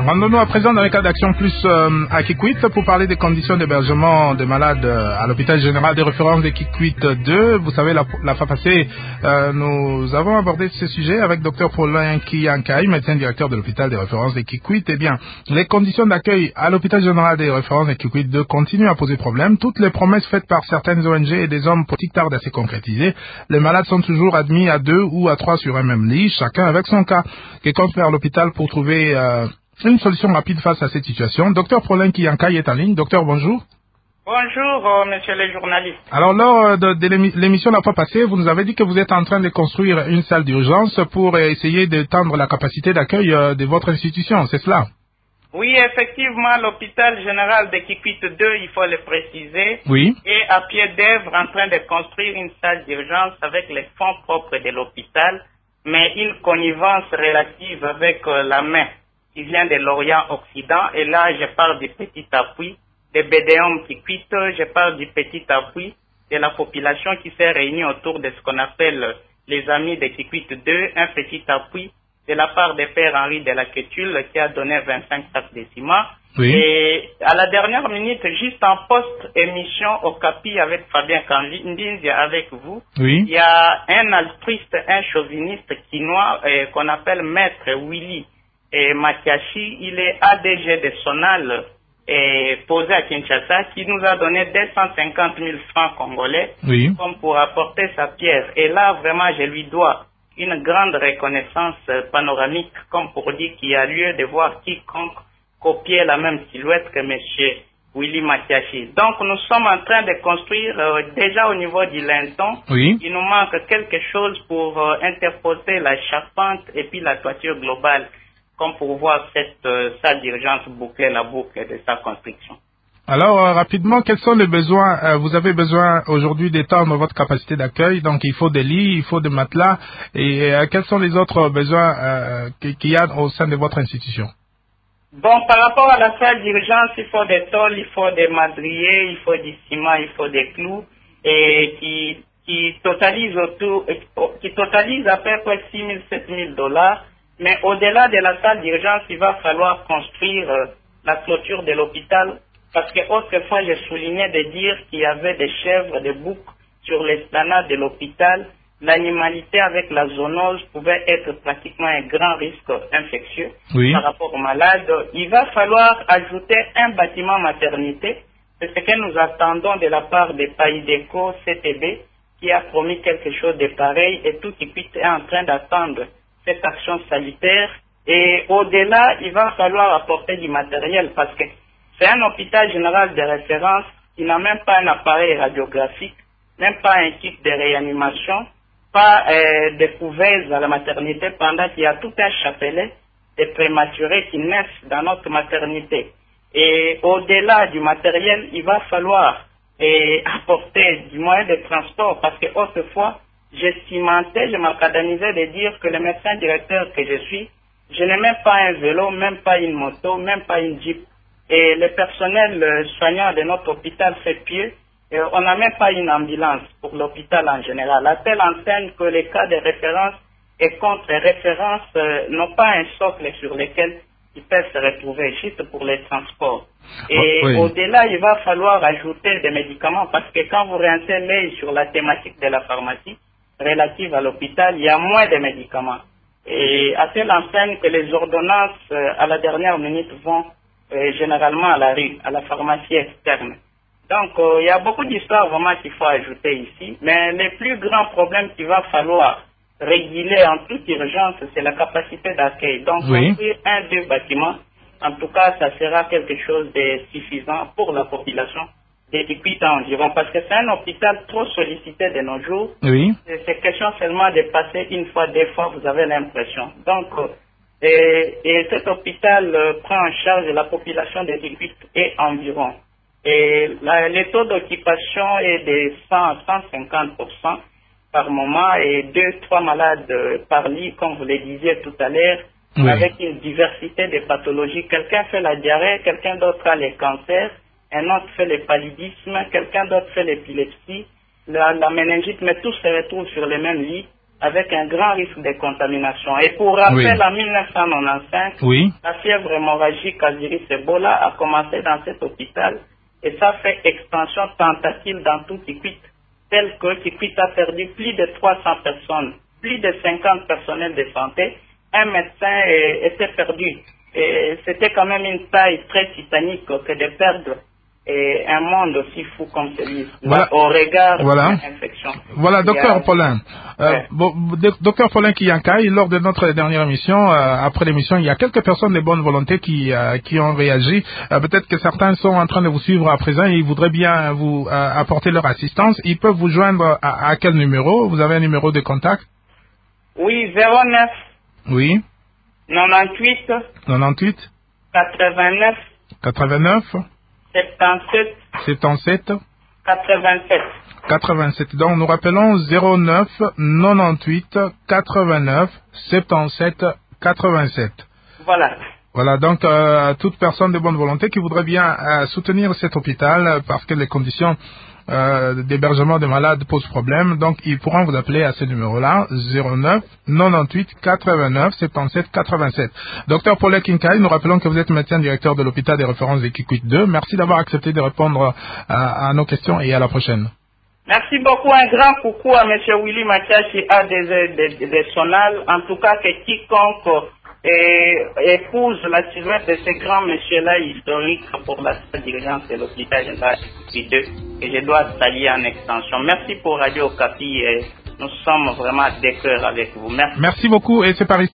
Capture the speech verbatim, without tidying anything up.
Rendons-nous à présent dans les cas d'Action Plus euh, à Kikwit pour parler des conditions d'hébergement des malades euh, à l'hôpital général de référence de Kikwit deux. Vous savez, la, la fois passée, euh, nous avons abordé ce sujet avec Dr Paulin Kiyankai, médecin directeur de l'hôpital de référence de Kikwit. Eh bien, les conditions d'accueil à l'hôpital général de référence de Kikwit deux continuent à poser problème. Toutes les promesses faites par certaines O N G et des hommes politiques tardent à se concrétiser. Les malades sont toujours admis à deux ou à trois sur un même lit, chacun avec son cas. Que compte faire l'hôpital pour trouver euh, une solution rapide face à cette situation? Docteur Paulin Kiyankai est en ligne. Docteur, bonjour. Bonjour, euh, monsieur le journaliste. Alors, lors de, de l'émission la fois passée, vous nous avez dit que vous êtes en train de construire une salle d'urgence pour essayer d'étendre la capacité d'accueil euh, de votre institution, c'est cela? Oui, effectivement, l'hôpital général de Kikwit deux, il faut le préciser, oui. est à pied d'œuvre en train de construire une salle d'urgence avec les fonds propres de l'hôpital, mais une connivence relative avec euh, la main qui vient de l'Orient-Occident. Et là, je parle du petit appui de Bédéum Kikwit, je parle du petit appui de la population qui s'est réunie autour de ce qu'on appelle les amis de Kikwit deux, un petit appui de la part de Père Henri de la Quétule qui a donné vingt-cinq sacs de ciment. Oui. Et à la dernière minute, juste en post-émission au Capi avec Fabien Kandinzi, avec vous, oui. il y a un altruiste, un chauviniste chinois euh, qu'on appelle Maître Willy et Matiachi. Il est A D G de Sonal et posé à Kinshasa, qui nous a donné deux cent cinquante mille francs congolais, oui. comme pour apporter sa pierre. Et là, vraiment, je lui dois une grande reconnaissance panoramique, comme pour dire qu'il y a lieu de voir quiconque copier la même silhouette que M. Willy Matiachi. Donc, nous sommes en train de construire euh, déjà au niveau du linton. Oui. Il nous manque quelque chose pour euh, interposer la charpente et puis la toiture globale, comme pour voir cette euh, salle d'urgence boucler la boucle de sa construction. Alors, euh, rapidement, quels sont les besoins? euh, Vous avez besoin aujourd'hui d'étendre votre capacité d'accueil, donc il faut des lits, il faut des matelas, et euh, quels sont les autres besoins euh, qu'il y a au sein de votre institution? Bon, par rapport à la salle d'urgence, il faut des tôles, il faut des madriers, il faut du ciment, il faut des clous, et qui, qui totalise autour, qui totalise à peu près six mille, sept mille dollars. Mais au-delà de la salle d'urgence, il va falloir construire euh, la clôture de l'hôpital, parce que autrefois, j'ai souligné de dire qu'il y avait des chèvres, des boucs sur l'esplanade de l'hôpital. L'animalité avec la zoonose pouvait être pratiquement un grand risque infectieux oui. par rapport aux malades. Il va falloir ajouter un bâtiment maternité. C'est ce que nous attendons de la part des Païdeco C T B, qui a promis quelque chose de pareil, et tout Kikwit est en train d'attendre cette action sanitaire. Et au-delà, il va falloir apporter du matériel, parce que c'est un hôpital général de référence qui n'a même pas un appareil radiographique, même pas un kit de réanimation, pas euh, de couveuse à la maternité, pendant qu'il y a tout un chapelet de prématurés qui naissent dans notre maternité. Et au-delà du matériel, il va falloir euh, apporter du moyen de transport, parce que autrefois, je cimentais, je m'acadanisais de dire que le médecin directeur que je suis, je n'ai même pas un vélo, même pas une moto, même pas une jeep. Et le personnel euh, soignant de notre hôpital fait pied. Et on n'a même pas une ambulance pour l'hôpital en général. À telle enseigne que les cas de référence et contre-référence euh, n'ont pas un socle sur lequel ils peuvent se retrouver, juste pour les transports. Et oh, oui. au-delà, il va falloir ajouter des médicaments, parce que quand vous rincez l'œil sur la thématique de la pharmacie relative à l'hôpital, il y a moins de médicaments. Et à telle enseigne que les ordonnances, euh, à la dernière minute, vont euh, généralement à la rue, à la pharmacie externe. Donc, euh, il y a beaucoup d'histoires vraiment qu'il faut ajouter ici, mais les plus grands problèmes qu'il va falloir réguler en toute urgence, c'est la capacité d'accueil. Donc, oui. construire un, deux bâtiments, en tout cas, ça sera quelque chose de suffisant pour la population des Kikwit environ, parce que c'est un hôpital trop sollicité de nos jours. Oui. C'est question seulement de passer une fois, deux fois, vous avez l'impression. Donc, euh, et, et cet hôpital euh, prend en charge la population des Kikwit et environ. Et la, le taux d'occupation est de cent à cent cinquante pour cent par moment, et deux, trois malades euh, par lit, comme vous le disiez tout à l'heure, oui. avec une diversité de pathologies. Quelqu'un fait la diarrhée, quelqu'un d'autre a les cancers, un autre fait le paludisme, quelqu'un d'autre fait l'épilepsie, la, la méningite, mais tous se retrouvent sur les mêmes lits avec un grand risque de contamination. Et pour rappel, oui. en mille neuf cent quatre-vingt-quinze, oui. la fièvre hémorragique à virus Ebola a commencé dans cet hôpital et ça fait extension tentative dans tout Kikwit, tel que Kikwit a perdu plus de trois cents personnes, plus de cinquante personnels de santé, un médecin eh, était perdu. Et c'était quand même une taille très titanique que de perdre et un monde aussi fou comme celui-ci, voilà. Au regard voilà. de l'infection. Voilà, docteur a... Paulin. Euh, ouais. bon, docteur Paulin Kiyankai, lors de notre dernière émission, euh, après l'émission, il y a quelques personnes de bonne volonté qui, euh, qui ont réagi. Euh, peut-être que certains sont en train de vous suivre à présent et ils voudraient bien vous euh, apporter leur assistance. Ils peuvent vous joindre à, à quel numéro? Vous avez un numéro de contact? Oui, zéro neuf. Oui. quatre-vingt-huit. quatre-vingt-huit. quatre-vingt-neuf. quatre-vingt-neuf. soixante-dix-sept. soixante-dix-sept. quatre-vingt-sept. quatre-vingt-sept. Donc nous rappelons zéro neuf quatre-vingt-huit quatre-vingt-neuf soixante-dix-sept quatre-vingt-sept. Voilà. Voilà, donc euh, toute personne de bonne volonté qui voudrait bien euh, soutenir cet hôpital euh, parce que les conditions euh, d'hébergement des malades posent problème, donc ils pourront vous appeler à ce numéro-là, zéro neuf quatre-vingt-huit quatre-vingt-neuf soixante-dix-sept quatre-vingt-sept. Docteur Paulin Kiyankai, nous rappelons que vous êtes médecin directeur de l'hôpital des références de Kikwit deux. Merci d'avoir accepté de répondre à, à nos questions et à la prochaine. Merci beaucoup. Un grand coucou à M. Willy Mathiachi A des, des, des, des Sonal. En tout cas, que quiconque et épouse la silhouette de ce grand monsieur-là historique pour la dirigeance de l'hôpital général deux que je dois saluer en extension. Merci pour Radio Okapi et nous sommes vraiment à cœur avec vous. Merci. Merci beaucoup et c'est par ici.